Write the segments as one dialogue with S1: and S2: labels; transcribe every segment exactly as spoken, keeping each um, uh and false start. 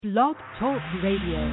S1: Blog Talk Radio.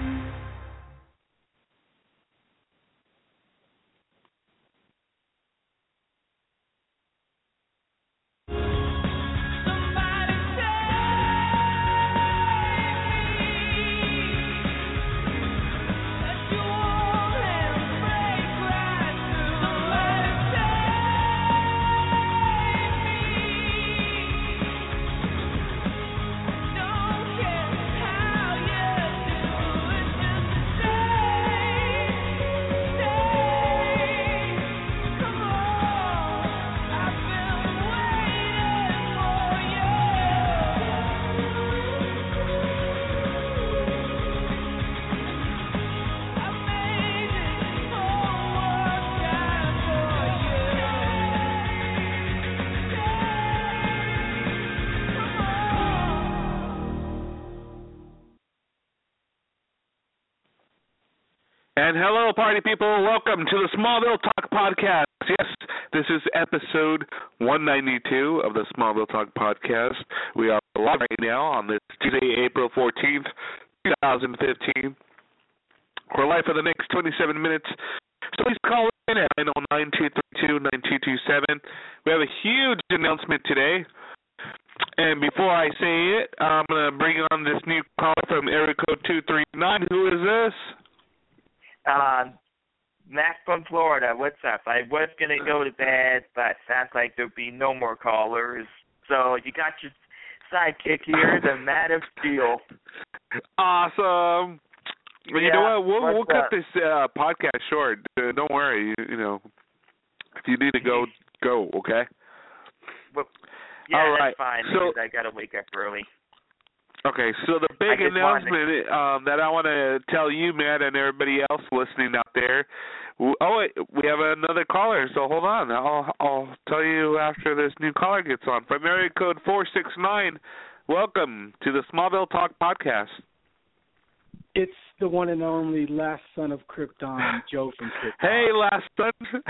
S2: And hello, party people. Welcome to the Smallville Talk Podcast. Yes, this is episode one ninety-two of the Smallville Talk Podcast. We are live right now on this Tuesday, April fourteenth, twenty fifteen. We're live for the next twenty-seven minutes. So please call in at nine oh nine, two three two, nine two two seven. We have a huge announcement today. And before I say it, I'm going to bring on this new caller from area code two three nine. Who is this?
S3: Uh, Mac from Florida, what's up? I was going to go to bed, but sounds like there'll be no more callers. So you got your sidekick here, the Man of Steel.
S2: Awesome. Well, you
S3: yeah,
S2: know what? We'll, we'll cut
S3: up?
S2: this uh, podcast short. Uh, don't worry. You, you know, if you need to go, go, okay?
S3: Well, yeah,
S2: All right.
S3: that's fine,
S2: so,
S3: because I got to wake up early.
S2: Okay, so the big announcement
S3: to...
S2: um, that I want to tell you, Matt, and everybody else listening out there. Oh, wait, we have another caller, so hold on. I'll, I'll tell you after this new caller gets on. From area code four six nine, welcome to the Smallville Talk Podcast.
S4: It's the one and only last son of Krypton, Joe from Krypton.
S2: Hey, last son.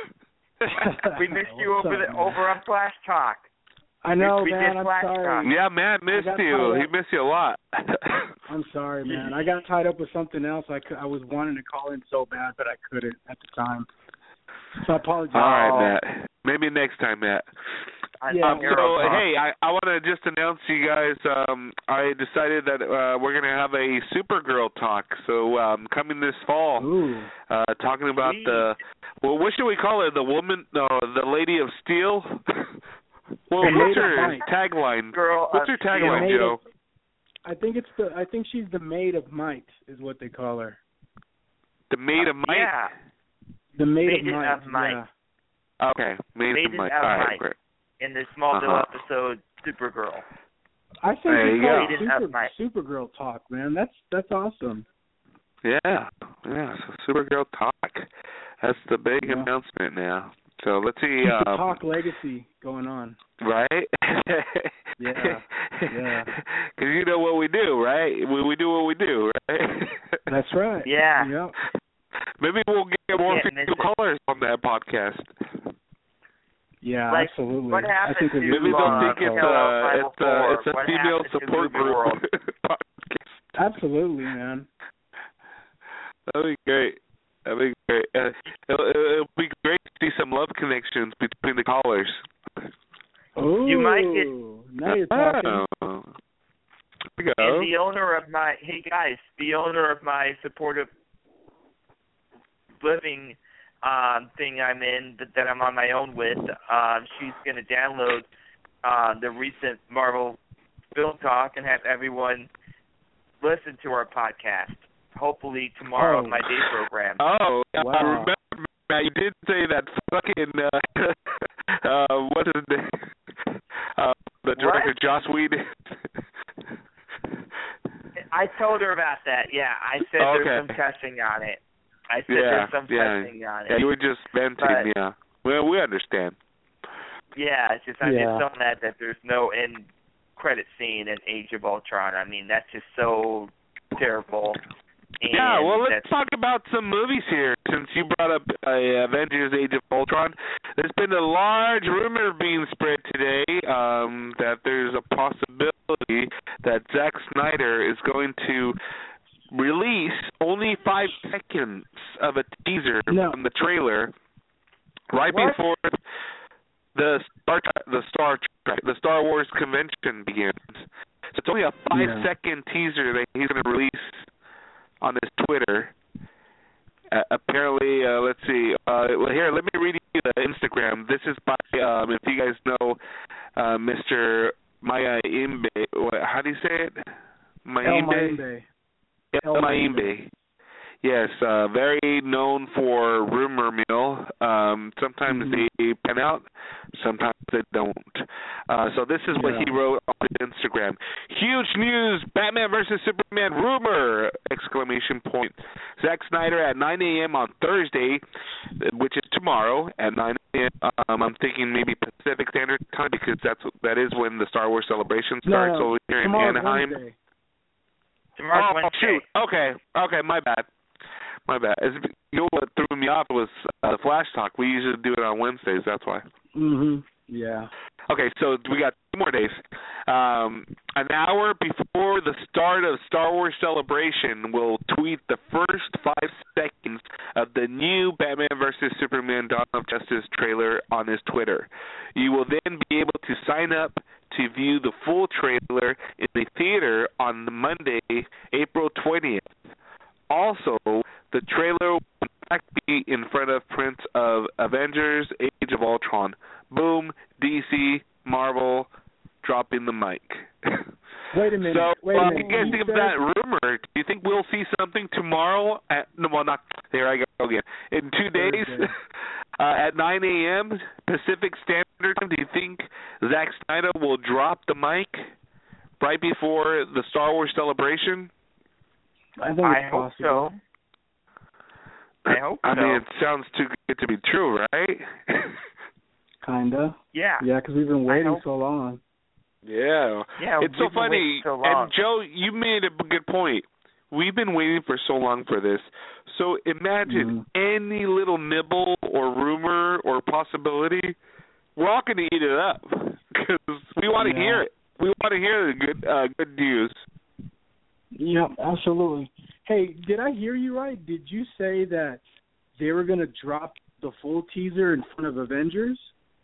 S3: we missed you over
S4: up,
S3: the, over on Flash Talk.
S4: I know,
S3: we
S4: man. I'm
S3: Flash
S4: sorry.
S3: Talk.
S2: Yeah, Matt missed you. He missed you a lot.
S4: I'm sorry, man. I got tied up with something else. I, could, I was wanting to call in so bad, but I couldn't at the time. So I apologize.
S2: All right, Matt. Maybe next time, Matt.
S4: Yeah,
S2: um, so, hey, I, I want to just announce to you guys, um, I decided that uh, we're going to have a Supergirl talk. So um, coming this fall, uh, talking about
S3: Please.
S2: the, well, what should we call her? The woman, no, the Lady of Steel? Well,
S4: the
S2: what's her tagline?
S3: Girl
S2: what's her tagline,
S4: Steel.
S2: Joe?
S4: Of, I think it's the. I think she's the Maid of Might, is what they call her.
S2: The Maid of Might?
S3: Yeah.
S4: The Maid
S3: Maiden
S4: of Might.
S3: of Might.
S4: Yeah.
S2: Okay, Maid
S3: Maiden
S2: of Might.
S3: of
S2: All right,
S3: Might.
S2: great.
S3: In the Smallville
S2: Uh-huh.
S3: episode, Supergirl.
S4: I think
S2: There
S4: we
S2: you
S4: call
S3: go.
S4: it
S3: Maiden of
S4: Super,
S3: Might.
S4: Supergirl talk, man. That's that's awesome.
S2: Yeah, yeah. So Supergirl talk. That's the big
S4: Yeah.
S2: announcement now. So let's see.
S4: Keep the
S2: Um,
S4: talk legacy going on.
S2: Right?
S4: Yeah, yeah.
S2: Because you know what we do, right? We we do what we do, right?
S4: That's right.
S3: Yeah.
S4: Yep.
S2: Maybe we'll get more
S3: Can't miss
S2: female
S3: it.
S2: callers on that podcast.
S4: Yeah,
S3: Like,
S4: absolutely.
S3: what
S4: I
S3: happened
S4: think
S3: to,
S4: it'd be
S2: Maybe they'll
S3: uh,
S2: think it's
S3: Hello,
S2: uh, it's uh, it's a
S3: what
S2: female
S3: happened to
S2: support
S3: Movie
S2: group
S3: World?
S2: podcast.
S4: Absolutely, man.
S2: That'd be great. That'd be great. Uh, it'll, it'll be great to see some love connections between the callers.
S4: Oh,
S3: You might get-
S4: now you're talking.
S2: Oh. There we go.
S3: And the owner of my, hey guys, the owner of my supportive living um, thing I'm in, that, that I'm on my own with, um, she's going to download uh, the recent Marvel Film Talk and have everyone listen to our podcast. Hopefully tomorrow
S4: Oh.
S3: on my day program.
S2: Oh, I
S4: Wow.
S2: remember, Matt, you did say that fucking, uh, uh, what's his name? Uh, the director,
S3: What?
S2: Joss Whedon.
S3: I told her about that, yeah. I said
S2: Okay.
S3: there's some testing on it. I said
S2: Yeah,
S3: there's some
S2: yeah.
S3: testing on it.
S2: Yeah, you were just venting,
S3: But-
S2: yeah. Well, we understand.
S3: Yeah, it's just I'm
S4: Yeah.
S3: just so mad that there's no end credit scene in Age of Ultron. I mean, that's just so terrible. And
S2: yeah, well, let's
S3: that's,
S2: talk about some movies here. Since you brought up uh, Avengers: Age of Ultron, there's been a large rumor being spread today um, that there's a possibility that Zack Snyder is going to release only five seconds of a teaser
S4: no.
S2: from the trailer right
S4: What?
S2: before the Star the Star the Star Wars convention begins. So it's only a five yeah. second teaser that he's going to release on his Twitter. Uh, apparently, uh, let's see. Uh, well, here, let me read you the Instagram. This is by, um, if you guys know, uh, Mister Maya Imbe. How do you say it?
S4: Maimbe.
S2: El Maimbe. Yes, uh, very known for rumor mill. Um, sometimes mm-hmm. they pan out, sometimes they don't. Uh, so this is yeah. what he wrote on Instagram. Huge news, Batman versus Superman rumor, exclamation point. Zack Snyder at nine a.m. on Thursday, which is tomorrow at nine a.m. Um, I'm thinking maybe Pacific Standard Time because that's that is when the Star Wars celebration starts
S4: no, no.
S2: over here in
S4: Tomorrow's
S2: Anaheim.
S4: Wednesday.
S3: Tomorrow's
S2: oh,
S3: Wednesday.
S2: shoot. Okay, okay, my bad. My bad. It's, you know what threw me off was uh, the Flash Talk. We usually do it on Wednesdays. That's why.
S4: Mhm. Yeah.
S2: Okay, so we got two more days. Um, an hour before the start of Star Wars Celebration, we'll tweet the first five seconds of the new Batman versus Superman Dawn of Justice trailer on his Twitter. You will then be able to sign up to view the full trailer in the theater on Monday, April twentieth. Also, the trailer will in fact be in front of prints of Avengers: Age of Ultron. Boom, D C, Marvel, dropping the mic.
S4: Wait a minute.
S2: So,
S4: Wait a
S2: uh,
S4: minute.
S2: you guys
S4: you
S2: think of
S4: said...
S2: that rumor? Do you think we'll see something tomorrow? At, no, well, not. There I go again. In two days, uh, at nine a.m. Pacific Standard Time, do you think Zack Snyder will drop the mic right before the Star Wars Celebration?
S4: I think
S3: I
S4: it's
S3: hope
S4: possible.
S3: so. I hope
S2: I
S3: so.
S2: mean, it sounds too good to be true, right?
S4: Kinda.
S3: Yeah.
S4: Yeah, because we've been waiting so long.
S2: Yeah.
S3: Yeah.
S2: It's so funny.
S3: So long.
S2: And Joe, you made a good point. We've been waiting for so long for this. So imagine mm-hmm. any little nibble or rumor or possibility, we're all going to eat it up because we want to
S4: yeah.
S2: hear it. We want to hear the good, uh, good news.
S4: Yeah, absolutely. Hey, did I hear you right? Did you say that they were going to drop the full teaser in front of Avengers?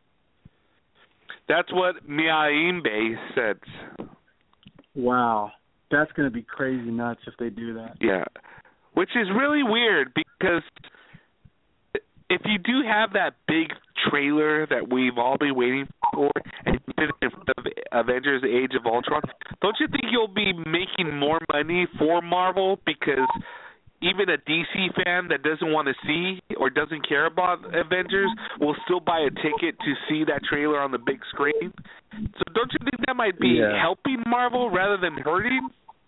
S2: That's what Miaimbe said.
S4: Wow. That's going to be crazy nuts if they do that.
S2: Yeah. Which is really weird because if you do have that big trailer that we've all been waiting for and you put it in front of Avengers: Age of Ultron, don't you think you'll be making more money for Marvel because even a D C fan that doesn't want to see or doesn't care about Avengers will still buy a ticket to see that trailer on the big screen? So don't you think that might be
S4: yeah.
S2: helping Marvel rather than hurting?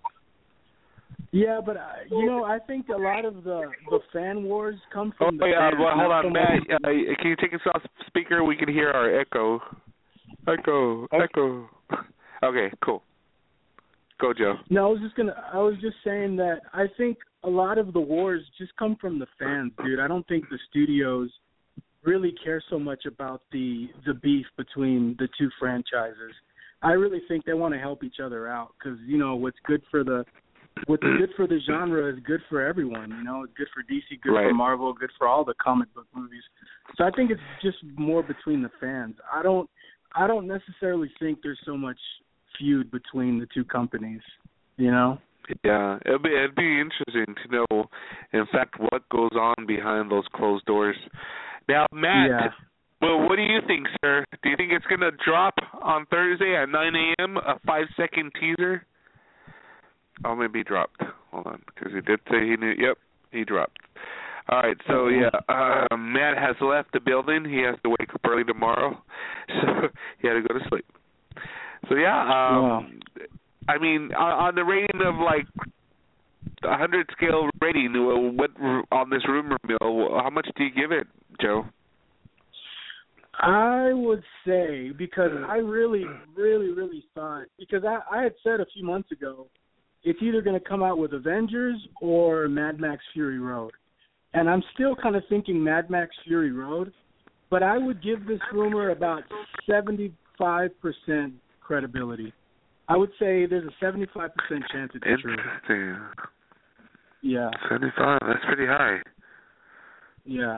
S4: Yeah, but, uh, you know, I think a lot of the, the fan wars come from
S2: oh,
S4: the
S2: yeah,
S4: fans.
S2: Well, hold on,
S4: from
S2: Matt. Uh, can you take us off speaker? We can hear our echo. Echo,
S4: okay.
S2: echo. Okay, cool. Go, Joe.
S4: No, I was just gonna. I was just saying that I think a lot of the wars just come from the fans, dude. I don't think the studios really care so much about the the beef between the two franchises. I really think they want to help each other out because you know what's good for the what's good for the genre is good for everyone. You know, it's good for D C, good
S2: right.
S4: for Marvel, good for all the comic book movies. So I think it's just more between the fans. I don't. I don't necessarily think there's so much feud between the two companies, you know?
S2: Yeah, it'd be it'd be interesting to know, in fact, what goes on behind those closed doors. Now, Matt,
S4: yeah.
S2: well, what do you think, sir? Do you think it's going to drop on Thursday at nine a.m., a five-second teaser? Oh, maybe he dropped. Hold on, because he did say he knew. Yep, he dropped. All right, so, yeah, uh, Matt has left the building. He has to wake up early tomorrow, so he had to go to sleep. So, yeah, um,
S4: wow.
S2: I mean, on, on the rating of, like, one hundred scale rating, what on this rumor mill, how much do you give it, Joe?
S4: I would say, because I really, really, really thought, because I, I had said a few months ago it's either going to come out with Avengers or Mad Max Fury Road. And I'm still kind of thinking Mad Max Fury Road, but I would give this rumor about seventy-five percent credibility. I would say there's a seventy-five percent chance it's true.
S2: Interesting.
S4: Yeah.
S2: seventy-five, that's pretty high.
S4: Yeah.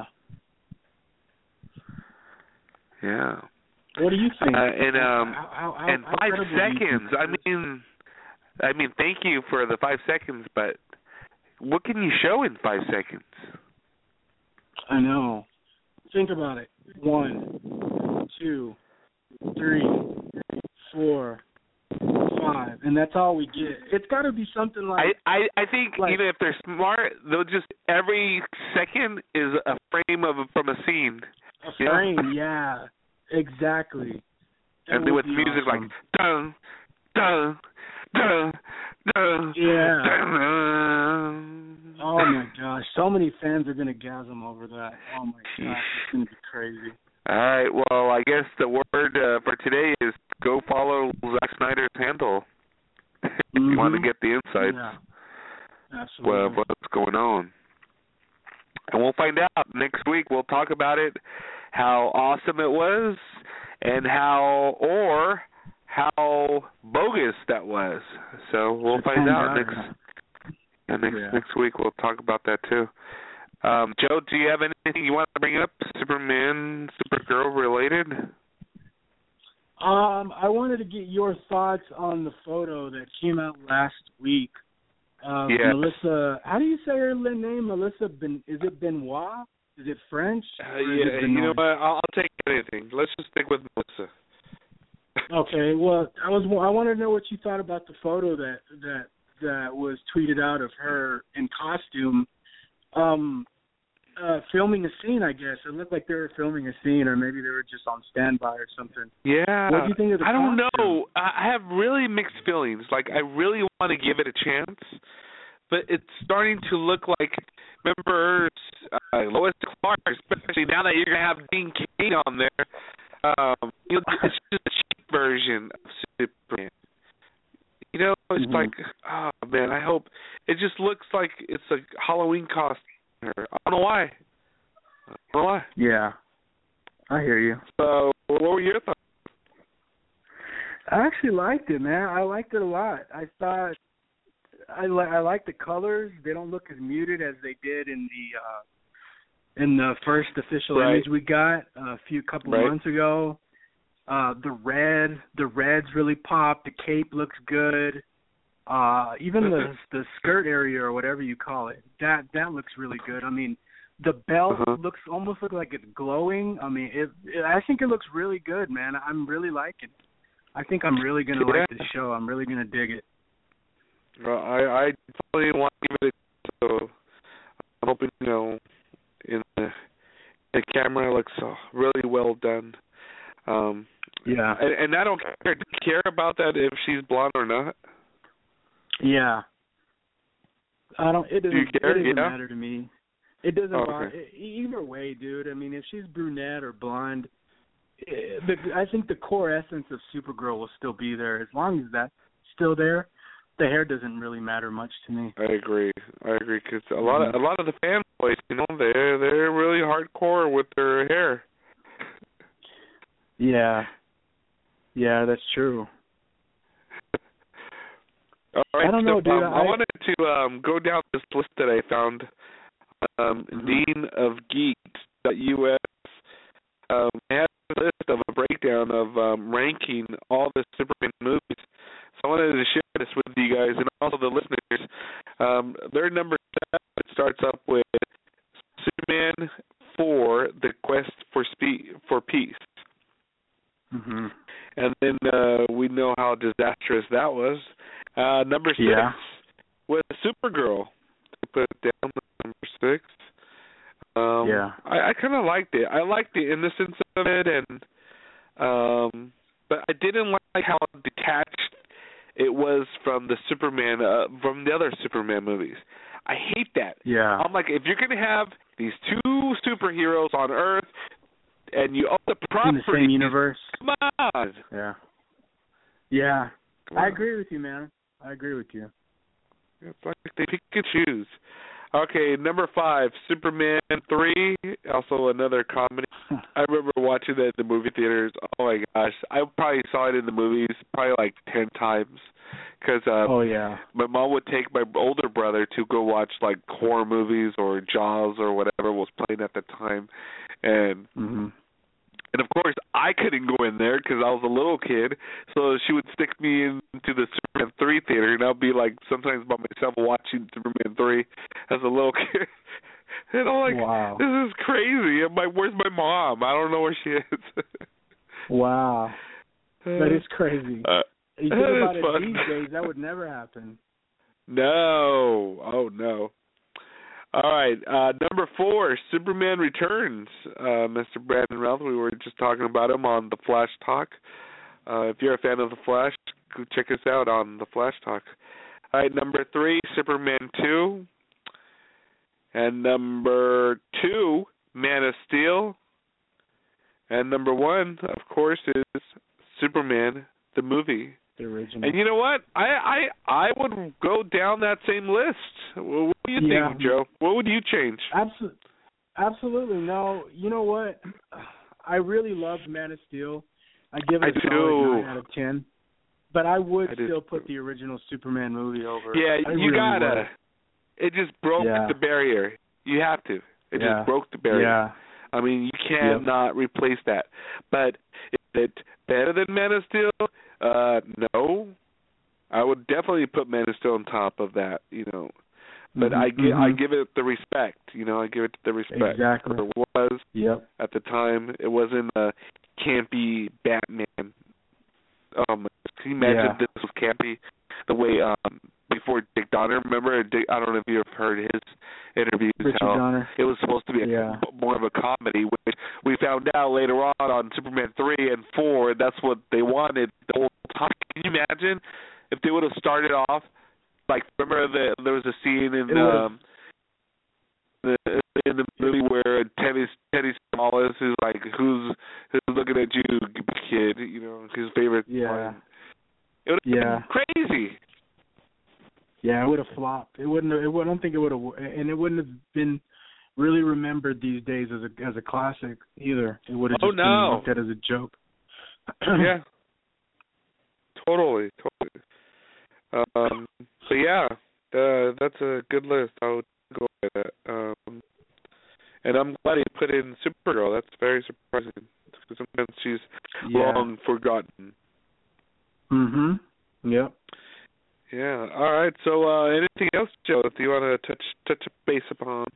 S2: Yeah.
S4: What do you think?
S2: Uh, and um,
S4: how, how,
S2: and
S4: how
S2: five
S4: credible do you
S2: seconds.
S4: think
S2: I mean, I mean, thank you for the five seconds, but what can you show in five seconds?
S4: I know. Think about it. One, two, three, four, five, and that's all we get. It's got to be something like.
S2: I, I, I think
S4: like,
S2: even if they're smart, they'll just every second is a frame of from a scene.
S4: A frame, yeah, exactly. That
S2: And then with
S4: would be
S2: music
S4: awesome.
S2: like dun dun dun dun.
S4: Yeah.
S2: Dun, dun.
S4: Oh my gosh, so many fans are gonna gasm over that. Oh my gosh, it's gonna be crazy.
S2: All right, well, I guess the word uh, for today is go follow Zack Snyder's handle.
S4: Mm-hmm.
S2: If you want to get the insights
S4: Yeah. Absolutely.
S2: well, what's going on. And we'll find out next week. We'll talk about it, how awesome it was, and how or how bogus that was. So we'll
S4: It's
S2: find out
S4: better.
S2: next. And next
S4: Yeah.
S2: next week we'll talk about that too. Um, Joe, do you have anything you want to bring up, Superman, Supergirl related?
S4: Um, I wanted to get your thoughts on the photo that came out last week. Uh,
S2: Yes.
S4: Melissa, how do you say her name? Melissa, ben, is it Benoit? Is it French?
S2: Uh,
S4: Or is
S2: yeah,
S4: it
S2: you know
S4: Benoit?
S2: what? I'll, I'll take anything. Let's just stick with Melissa.
S4: Okay, well, I was I wanted to know what you thought about the photo that that that was tweeted out of her in costume, um, uh, filming a scene. I guess it looked like they were filming a scene, or maybe they were just on standby or something.
S2: Yeah.
S4: What do you think of the
S2: I don't
S4: costume?
S2: know. I have really mixed feelings. Like, I really want to give it a chance, but it's starting to look like, remember, uh, Lois Clark, especially now that you're going to have Dean Cain on there. Um, you know, it's just a cheap version of Superman. You know, it's
S4: Mm-hmm.
S2: like, oh, man, I hope. It just looks like it's a Halloween costume. I don't know why. I don't know why.
S4: Yeah, I hear you.
S2: So, what were your thoughts?
S4: I actually liked it, man. I liked it a lot. I thought I li- I like the colors. They don't look as muted as they did in the uh, in the first official
S2: Right.
S4: image we got a few couple
S2: Right.
S4: months ago. Uh, the red, the reds really pop. The cape looks good. Uh, even the the skirt area or whatever you call it, that that looks really good. I mean, the belt
S2: Uh-huh.
S4: looks almost look like it's glowing. I mean, it, it. I think it looks really good, man. I'm really liking it. I think I'm really gonna
S2: Yeah.
S4: like this show. I'm really gonna dig it.
S2: Well, I, I definitely want to give it a so I'm hoping, you know, in the, the camera looks uh, really well done. Um,
S4: Yeah.
S2: and, and I don't care, do you care about that if she's blonde or not?
S4: Yeah. I don't. It doesn't.
S2: Do you care?
S4: It doesn't
S2: Yeah?
S4: matter to me. It doesn't.
S2: Oh,
S4: bother,
S2: okay.
S4: either way, dude. I mean, if she's brunette or blonde, eh, but I think the core essence of Supergirl will still be there as long as that's still there. The hair doesn't really matter much to me.
S2: I agree. I agree because a lot of a lot of the fanboys, you know, they're they're really hardcore with their hair.
S4: Yeah. Yeah, that's true.
S2: All right,
S4: I don't know,
S2: so,
S4: dude.
S2: Um, I,
S4: I-
S2: wanted to um, go down this list that I found. Um,
S4: Mhm.
S2: Dean of Geeks dot U S um, has a list of a breakdown of um, ranking all the Superman movies. So I wanted to share this with you guys and also the listeners. Um, their number seven starts up with Superman four: The Quest for Spe- for Peace.
S4: Mhm.
S2: And then uh, we know how disastrous that was. Uh, number six
S4: Yeah.
S2: was Supergirl. They put it down to number six. Um,
S4: Yeah.
S2: I, I kind of liked it. I liked the innocence of it, and um, but I didn't like how detached it was from the Superman, uh, from the other Superman movies. I hate that.
S4: Yeah.
S2: I'm like, if you're going to have these two superheroes on Earth, and you own the
S4: In
S2: property,
S4: the same universe.
S2: come on.
S4: Yeah. Yeah.
S2: Come
S4: I
S2: on.
S4: agree with you, man. I agree with you.
S2: It's like they pick and choose. Okay, number five, Superman three, also another comedy. I remember watching that at the movie theaters. Oh, my gosh. I probably saw it in the movies probably like ten times. Because uh,
S4: oh, yeah.
S2: my mom would take my older brother to go watch, like, horror movies or Jaws or whatever was playing at the time. And,
S4: mm-hmm.
S2: and of course, I couldn't go in there because I was a little kid. So she would stick me into the Superman three theater, and I'd be, like, sometimes by myself watching Superman three as a little kid. And I'm like,
S4: wow.
S2: This is crazy. I'm like, where's my mom? I don't know where she is.
S4: Wow. That is crazy.
S2: Uh,
S4: You think about it fun. These days, that would never happen.
S2: No. Oh, no. All right. Uh, number four, Superman Returns. Uh, Mister Brandon Routh, we were just talking about him on The Flash Talk. Uh, if you're a fan of The Flash, go check us out on The Flash Talk. All right, number three, Superman two. And number two, Man of Steel. And number one, of course, is Superman, the movie.
S4: The original.
S2: And you know what? I, I I would go down that same list. What do you
S4: yeah.
S2: think, Joe? What would you change?
S4: Absolutely. Absolutely. No, you know what? I really loved Man of Steel. I give it a solid nine out of ten. But I would I still put too. the original Superman movie over.
S2: Yeah,
S4: I
S2: you
S4: really
S2: gotta.
S4: Would.
S2: It just broke
S4: yeah.
S2: the barrier. You have to. It
S4: yeah.
S2: just broke the barrier.
S4: Yeah.
S2: I mean, you cannot yep. replace that. But is it better than Man of Steel? Uh, no. I would definitely put Man of Steel on top of that, you know. But
S4: mm-hmm.
S2: I, give, I give it the respect, you know. I give it the respect.
S4: Exactly.
S2: It was
S4: yep.
S2: at the time. It wasn't a campy Batman. Oh, my. Can you imagine
S4: yeah.
S2: this was campy? The way um, before Dick Donner, remember? Dick, I don't know if you've heard his interviews.
S4: Richard
S2: how
S4: Donner.
S2: It was supposed to be a,
S4: yeah.
S2: more of a comedy, which we found out later on on Superman three and four. That's what they wanted the whole time. Can you imagine if they would have started off like? Remember the, there was a scene in um, the in the movie where Teddy Teddy Smollett is like, "Who's who's looking at you, kid?" You know, his favorite.
S4: Yeah.
S2: Line. It would have
S4: yeah.
S2: been crazy.
S4: Yeah, it would have flopped. It wouldn't. Have, it would, I don't think it would have, and it wouldn't have been really remembered these days as a as a classic either. It would have just
S2: oh, no.
S4: been looked at as a joke.
S2: yeah, totally, totally. Um, so yeah, uh, that's a good list. I would go with that. Um, and I'm glad he put in Supergirl. That's very surprising because sometimes she's
S4: yeah.
S2: long forgotten.
S4: Mhm. Yep.
S2: Yeah. All right. So, uh, anything else, Joe? Do you want to touch touch base upon?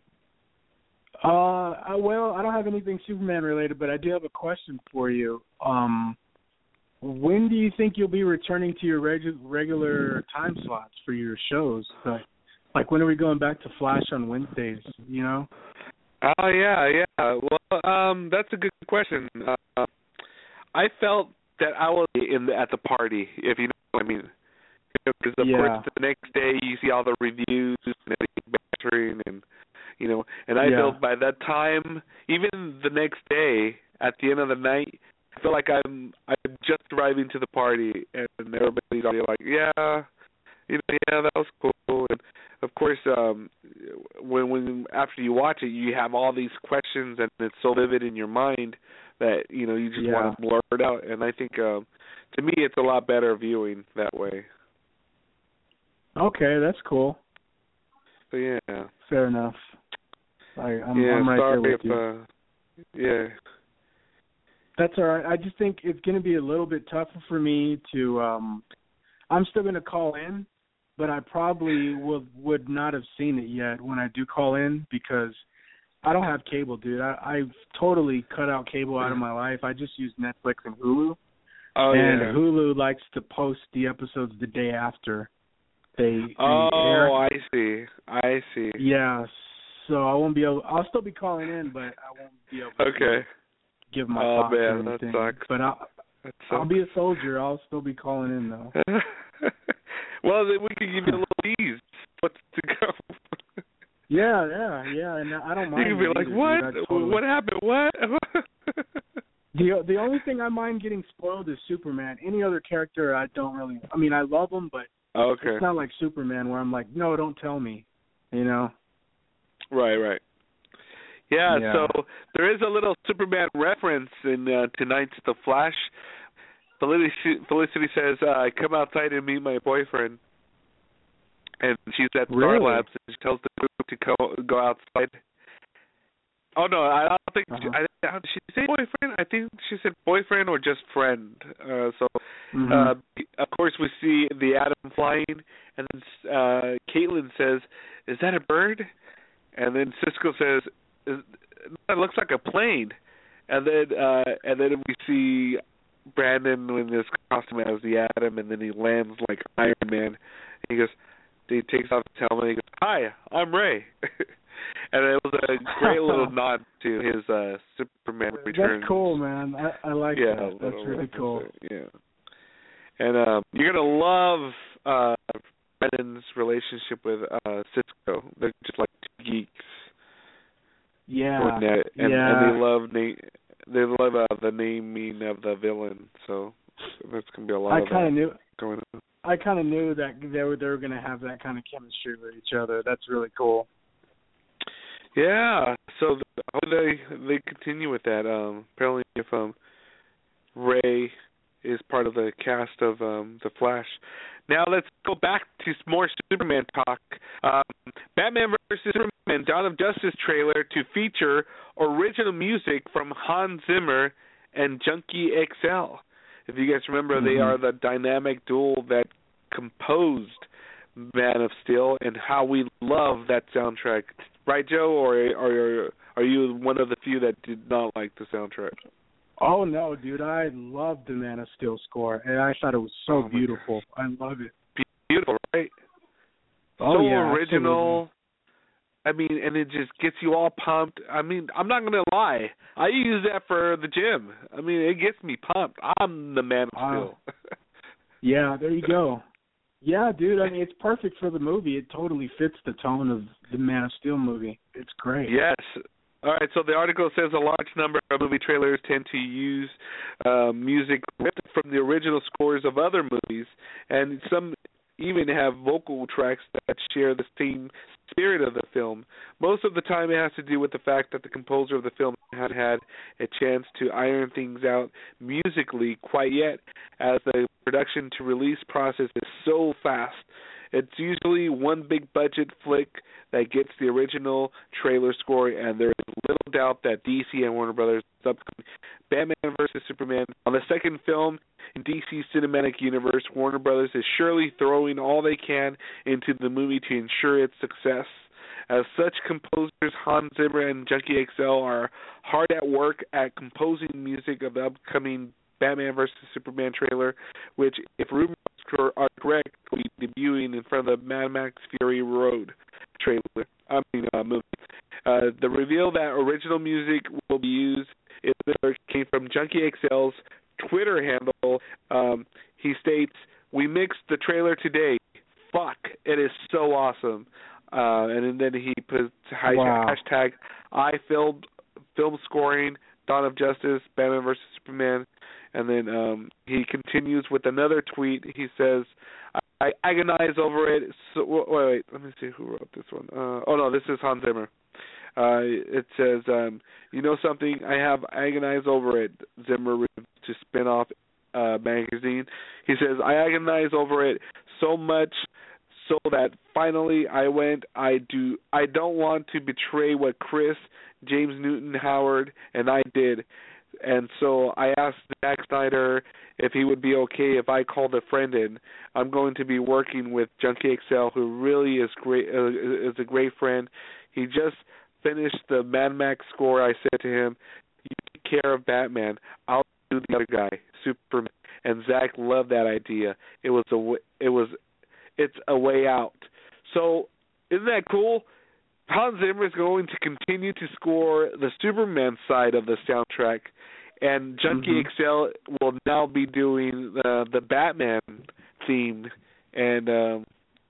S4: Uh, well, I don't have anything Superman related, but I do have a question for you. Um, when do you think you'll be returning to your regu- regular time slots for your shows? Like, like when are we going back to Flash on Wednesdays? You know?
S2: Oh yeah, yeah. Well, um, that's a good question. Uh, I felt that I was in the, at the party, if you know what I mean. Because of
S4: yeah.
S2: course the next day you see all the reviews and everything, and you know, and I
S4: yeah.
S2: felt by that time, even the next day, at the end of the night, I feel like I'm I'm just arriving to the party, and everybody's already like, yeah, you know, yeah, that was cool. And of course, um, when when after you watch it, you have all these questions, and it's so vivid in your mind that you know you just
S4: yeah.
S2: want to blurt out. And I think um, to me, it's a lot better viewing that way.
S4: Okay, that's cool.
S2: So yeah,
S4: fair enough. I, I'm,
S2: yeah,
S4: I'm right
S2: sorry
S4: there with
S2: if,
S4: you.
S2: Uh, yeah,
S4: that's all right. I just think it's going to be a little bit tougher for me to. Um, I'm still going to call in, but I probably would would not have seen it yet when I do call in because I don't have cable, dude. I, I've totally cut out cable out of my life. I just use Netflix and Hulu.
S2: Oh
S4: and
S2: yeah.
S4: Hulu likes to post the episodes the day after. They, they
S2: oh,
S4: air.
S2: I see. I see.
S4: Yeah, so I won't be able. I'll still be calling in, but I won't be able to
S2: okay.
S4: give my
S2: oh,
S4: thoughts
S2: man,
S4: or anything.
S2: That sucks.
S4: But I'll,
S2: that
S4: I'll be a soldier. I'll still be calling in though.
S2: Well, then we can give you a little tease. What's to go?
S4: yeah, yeah, yeah. And I don't mind.
S2: You can be like,
S4: either,
S2: what?
S4: dude. Totally...
S2: What happened? What?
S4: the the only thing I mind getting spoiled is Superman. Any other character, I don't really. I mean, I love him, but.
S2: Okay.
S4: It's not like Superman where I'm like, no, don't tell me, you know?
S2: Right, right. Yeah,
S4: Yeah.
S2: so there is a little Superman reference in uh, tonight's The Flash. Felicity, Felicity says, uh, come outside and meet my boyfriend. And she's at Star
S4: Really?
S2: Labs, and she tells the group to go, go outside. Oh, no, I don't think
S4: uh-huh.
S2: she, I, did she say boyfriend? I think she said boyfriend or just friend. Uh, so,
S4: Mm-hmm.
S2: uh, of course, we see the Atom flying, and then uh, Caitlin says, is that a bird? And then Cisco says, it looks like a plane. And then uh, and then we see Brandon in this costume as the Atom, and then he lands like Iron Man. He goes, he takes off his helmet, and he goes, hi, I'm Ray. And it was a great little nod to his uh, Superman Returns.
S4: That's cool, man. I, I like
S2: yeah,
S4: that. That's really cool.
S2: Yeah. And um, you're going to love uh, Brandon's relationship with uh, Cisco. They're just like two geeks.
S4: Yeah.
S2: And, and,
S4: yeah.
S2: and they love na- they love uh, the naming of the villain. So that's going to be a lot
S4: I
S2: of
S4: kind
S2: that
S4: of knew.
S2: going on.
S4: I kind of knew that they were they were going to have that kind of chemistry with each other. That's really cool.
S2: Yeah, so the, how they they continue with that. Um, apparently, if um, Ray is part of the cast of um, The Flash. Now let's go back to more Superman talk. Um, Batman versus Superman Dawn of Justice trailer to feature original music from Hans Zimmer and Junkie X L. If you guys remember, mm-hmm. they are the dynamic duo that composed Man of Steel, and how we love that soundtrack. Right, Joe, or, or are you one of the few that did not like the soundtrack?
S4: Oh, no, dude. I loved the Man of Steel score, and I thought it was so
S2: oh
S4: beautiful. I love it.
S2: Beautiful, right?
S4: Oh,
S2: so
S4: yeah,
S2: original.
S4: absolutely.
S2: I mean, and it just gets you all pumped. I mean, I'm not going to lie. I use that for the gym. I mean, it gets me pumped. I'm the Man of Steel.
S4: Uh, yeah, there you go. Yeah, dude, I mean, it's perfect for the movie. It totally fits the tone of the Man of Steel movie. It's great.
S2: Yes. All right, so the article says a large number of movie trailers tend to use uh, music ripped from the original scores of other movies, and some even have vocal tracks that share the same spirit of the film. Most of the time it has to do with the fact that the composer of the film had had a chance to iron things out musically quite yet, as the production to release process is so fast. It's usually one big budget flick that gets the original trailer score, and there is little doubt that D C and Warner Brothers' upcoming Batman versus Superman on the second film in D C's cinematic universe, Warner Brothers is surely throwing all they can into the movie to ensure its success. As such, composers Hans Zimmer and Junkie X L are hard at work at composing music of the upcoming Batman versus Superman trailer, which, if rumors are correct, will be debuting in front of the Mad Max Fury Road trailer. I mean, uh, movie. Uh, the reveal that original music will be used is there came from Junkie X L's Twitter handle. Um, he states, "We mixed the trailer today. Fuck, it is so awesome." Uh, and then he puts hashtag,
S4: wow.
S2: hashtag I filmed film scoring Dawn of Justice Batman versus Superman. And then um, he continues with another tweet. He says, I agonize over it. So, wait, wait, let me see who wrote this one. Uh, oh, no, this is Hans Zimmer. Uh, it says, um, you know something? I have agonized over it, Zimmer to spin-off uh, magazine. He says, I agonize over it so much so that finally I went, I do. I don't want to betray what Chris, James Newton Howard, and I did. And so I asked Zack Snyder if he would be okay if I called a friend in. I'm going to be working with Junkie X L, who really is great, uh, is a great friend. He just finished the Mad Max score. I said to him, "You take care of Batman. I'll do the other guy, Superman." And Zack loved that idea. It was a, it was, it's a way out. So isn't that cool? Hans Zimmer is going to continue to score the Superman side of the soundtrack, and Junkie
S4: mm-hmm.
S2: X L will now be doing uh, the Batman theme, and um,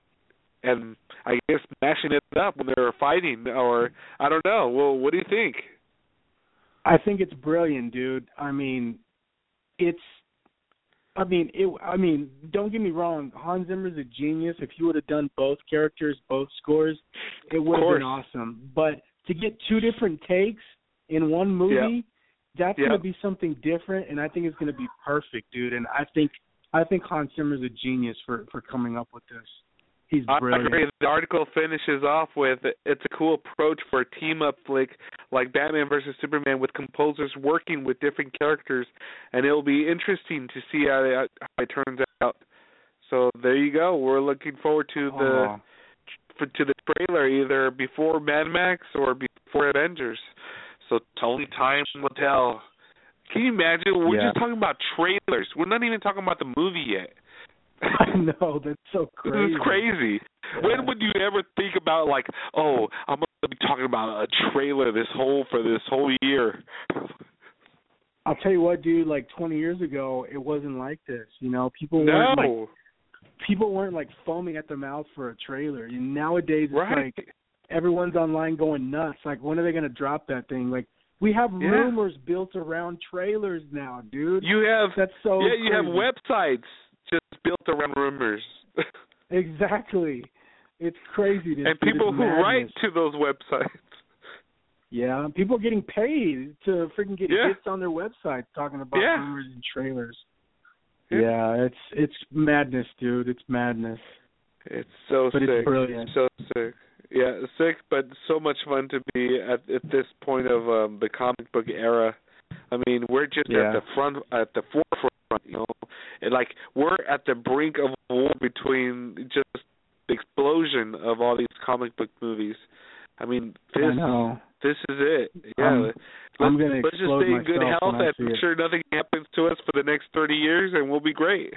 S2: and I guess mashing it up when they're fighting, or I don't know. Well, what do you think?
S4: I think it's brilliant, dude. I mean, it's I mean, it. I mean, don't get me wrong. Hans Zimmer's a genius. If he would have done both characters, both scores, it would have been awesome. But to get two different takes in one movie, yep. that's yep. going to be something different, and I think it's going to be perfect, dude. And I think I think Hans Zimmer's a genius for, for coming up with this. He's brilliant. I agree.
S2: The article finishes off with, it's a cool approach for a team-up flick like Batman versus Superman with composers working with different characters, and it'll be interesting to see how it, how it turns out. So there you go. We're looking forward to the
S4: Aww.
S2: for, to the trailer either before Mad Max or before Avengers. So only time will tell. Can you imagine? We're
S4: yeah.
S2: just talking about trailers. We're not even talking about the movie yet.
S4: I know, that's so crazy.
S2: This is crazy. Yeah. When would you ever think about, like, oh, I'm going to be talking about a trailer this whole for this whole year?
S4: I'll tell you what, dude, like twenty years ago, it wasn't like this. You know, people
S2: no.
S4: weren't like, people weren't like foaming at the mouth for a trailer. And nowadays, it's
S2: right.
S4: like everyone's online going nuts. Like, when are they going to drop that thing? Like, we have
S2: yeah.
S4: rumors built around trailers now, dude.
S2: You have,
S4: that's so
S2: yeah, you
S4: crazy.
S2: have websites just built around rumors.
S4: Exactly. It's crazy. This,
S2: and people who
S4: madness.
S2: write to those websites.
S4: Yeah, people are getting paid to freaking get
S2: yeah.
S4: hits on their websites talking about
S2: yeah.
S4: rumors and trailers.
S2: Yeah.
S4: yeah, it's it's madness, dude. It's madness.
S2: It's so
S4: but
S2: sick.
S4: It's brilliant.
S2: So sick. Yeah, sick, but so much fun to be at, at this point of um, the comic book era. I mean, we're just
S4: yeah.
S2: at the front, at the forefront, you know. And like we're at the brink of a war between just the explosion of all these comic book movies. I mean, this
S4: I know.
S2: this is it. Yeah.
S4: I'm,
S2: let's,
S4: I'm gonna
S2: let's just
S4: explode
S2: stay in good
S4: myself
S2: health
S4: when I
S2: and
S4: see
S2: make
S4: it.
S2: sure nothing happens to us for the next thirty years, and we'll be great.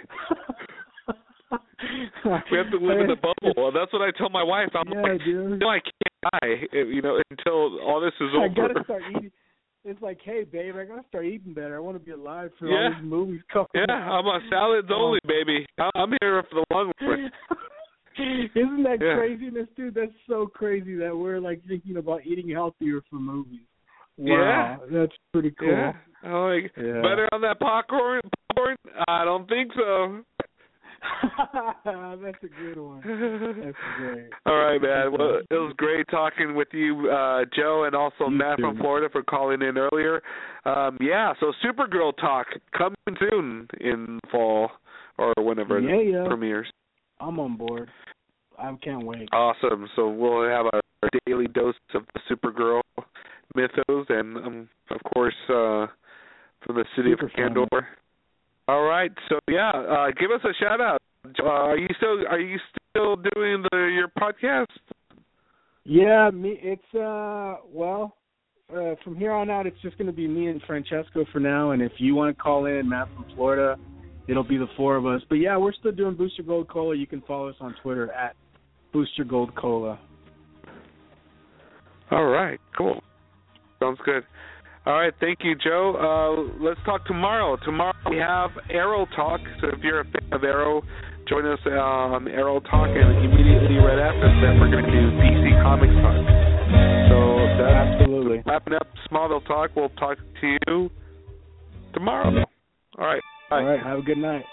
S2: We have to live in the bubble. Well, that's what I tell my wife. I'm
S4: yeah,
S2: like,
S4: dude.
S2: no, I can't die, you know, until all this is over.
S4: I gotta start eating. It's like, hey, babe, I gotta start eating better. I want to be alive for
S2: yeah.
S4: all these movies coming.
S2: Yeah, I'm on salads only, baby. I'm here for the long run.
S4: Isn't that
S2: yeah.
S4: craziness, dude? That's so crazy that we're like thinking about eating healthier for movies.
S2: Wow,
S4: yeah. That's pretty cool.
S2: Yeah. I'm like,
S4: yeah.
S2: better on that popcorn? Popcorn? I don't think so.
S4: That's a good one. That's great.
S2: All right, man. Well, it was great talking with you, uh, Joe, and also
S4: you
S2: Matt
S4: too.
S2: from Florida for calling in earlier. Um, yeah, so Supergirl talk coming soon in fall or whenever
S4: yeah,
S2: it
S4: yeah.
S2: premieres.
S4: I'm on board. I can't wait.
S2: Awesome. So we'll have our daily dose of the Supergirl mythos, and um, of course uh, from the city
S4: Super
S2: of Candor. Fun. All right, so yeah, uh, give us a shout out. Uh, are you still are you still doing the your podcast?
S4: Yeah, me. It's uh, well, uh, from here on out, it's just going to be me and Francesco for now. And if you want to call in, Matt from Florida, it'll be the four of us. But yeah, we're still doing Booster Gold Cola. You can follow us on Twitter at Booster Gold Cola.
S2: All right, cool. Sounds good. All right, thank you, Joe. Uh, let's talk tomorrow. Tomorrow we have Arrow Talk, so if you're a fan of Arrow, join us on Arrow Talk, and immediately right after that we're going to do D C Comics Talk. So that's
S4: Absolutely.
S2: wrapping up Smallville Talk. We'll talk to you tomorrow. All right, bye.
S4: All right, have a good night.